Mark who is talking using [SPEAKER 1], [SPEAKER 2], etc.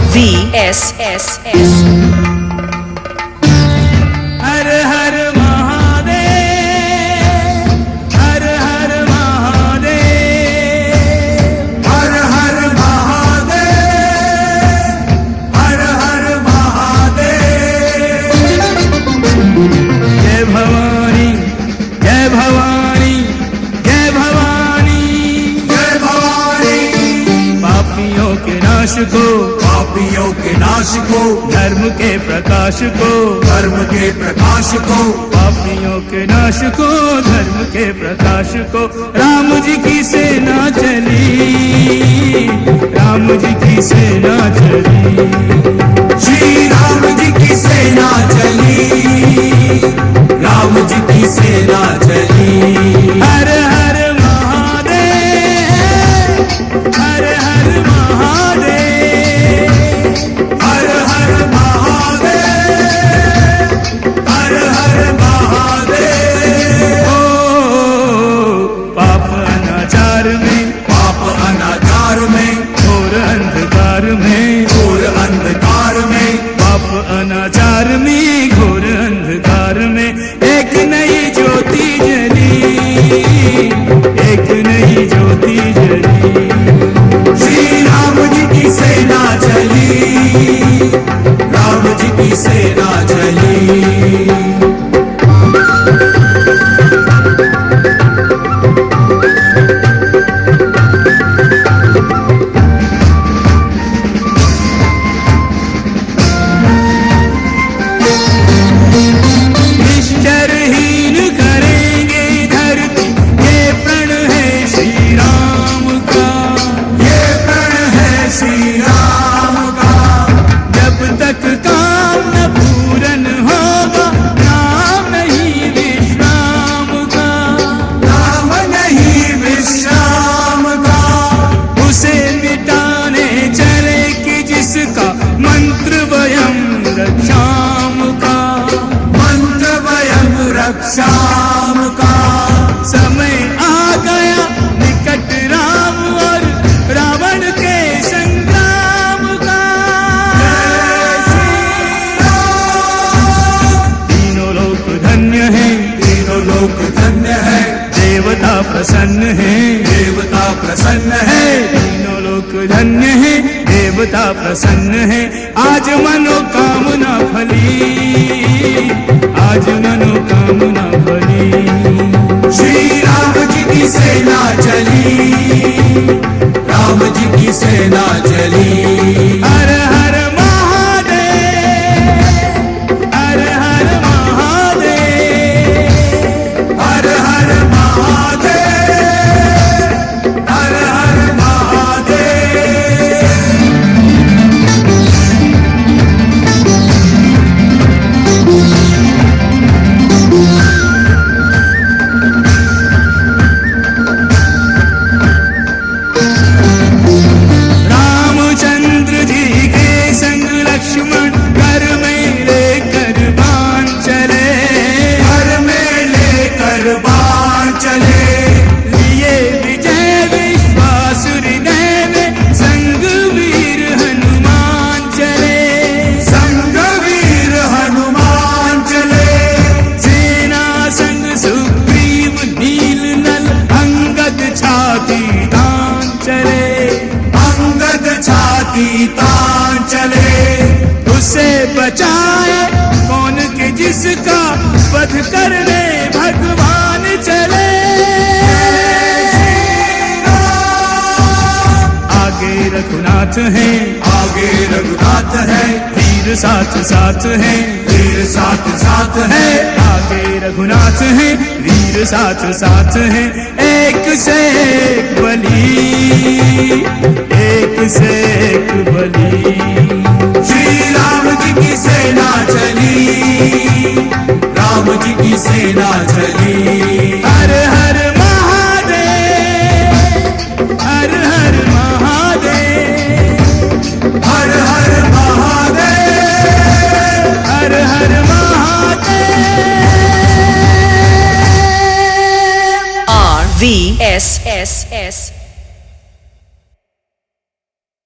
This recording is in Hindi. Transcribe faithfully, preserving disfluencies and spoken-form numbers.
[SPEAKER 1] V S S S
[SPEAKER 2] हर हर महादेव, हर हर महादेव,
[SPEAKER 3] हर हर महादेव, हर हर महादेव।
[SPEAKER 2] जय भवानी, जय भवानी, जय भवानी,
[SPEAKER 3] जय भवानी।
[SPEAKER 2] पापियों के नाश को,
[SPEAKER 3] पापियों के नाश को,
[SPEAKER 2] धर्म के प्रकाश को,
[SPEAKER 3] धर्म के प्रकाश को,
[SPEAKER 2] पापियों के नाश को, धर्म के प्रकाश को। राम जी की सेना चली, राम जी की सेना चली,
[SPEAKER 3] श्री राम जी की सेना चली, राम जी की सेना चली।
[SPEAKER 2] हर हर महादेव, हर हर महादेव,
[SPEAKER 3] हर हर महादेव, हर हर महादेव।
[SPEAKER 2] ओ पाप अनाचार में,
[SPEAKER 3] पाप अनाचार में,
[SPEAKER 2] घोर अंधकार में,
[SPEAKER 3] घोर अंधकार में,
[SPEAKER 2] पाप अनाचार में, घोर अंधकार में एक नई ज्योति जली, एक नई ज्योति जली।
[SPEAKER 3] श्री राम जी की सेना चली, राम जी की सेना चली।
[SPEAKER 2] निश्चरहीन करेंगे धरती, ये प्रण है श्री राम का,
[SPEAKER 3] ये प्रण है श्री राम का।
[SPEAKER 2] जब तक काम न पूरन होगा, नाम नहीं विश्राम का,
[SPEAKER 3] नाम नहीं विश्राम का।
[SPEAKER 2] उसे मिटाने चले कि जिसका मंत्र वयम रक्षाम का,
[SPEAKER 3] मंत्र वयम रक्षाम का।
[SPEAKER 2] समय आ गया निकट राम और रावण के संग्राम का। तीनों लोक धन्य हैं,
[SPEAKER 3] तीनों लोक धन्य है,
[SPEAKER 2] देवता प्रसन्न हैं,
[SPEAKER 3] देवता प्रसन्न है।
[SPEAKER 2] तीनों लोक धन्य हैं, देवता प्रसन्न हैं। आज मनोकामना फली, आज मनोकामना फली।
[SPEAKER 3] श्री राम जी की सेना चली, राम जी की सेना चली।
[SPEAKER 2] हर हर महादेव, हर हर महादेव,
[SPEAKER 3] हर हर महादेव, हर हर महादेव।
[SPEAKER 2] रामचंद्र जी के संग लक्ष्मण घर में लेकर बाण चले,
[SPEAKER 3] घर में लेकर बाण चले,
[SPEAKER 2] लिए विजय विश्वास हृदय में, संग वीर हनुमान चले,
[SPEAKER 3] संग वीर हनुमान चले।
[SPEAKER 2] सेना संग सुग्रीव नील नल अंगद छाती तान चले,
[SPEAKER 3] अंगद छाती तान चले।
[SPEAKER 2] उसे बचाए कौन के जिसका वध करने भगवान चले। आगे रघुनाथ हैं,
[SPEAKER 3] आगे रघुनाथ है,
[SPEAKER 2] वीर साथ साथ हैं,
[SPEAKER 3] वीर साथ साथ है।
[SPEAKER 2] आगे रघुनाथ हैं, वीर साथ साथ हैं। एक से एक बली, एक से एक बली।
[SPEAKER 3] श्री राम जी की सेना चली, राम जी की सेना चली।
[SPEAKER 2] हर हर महादेव, हर हर महादेव,
[SPEAKER 3] हर हर महादेव,
[SPEAKER 2] हर हर Mahadev.
[SPEAKER 1] R V S S S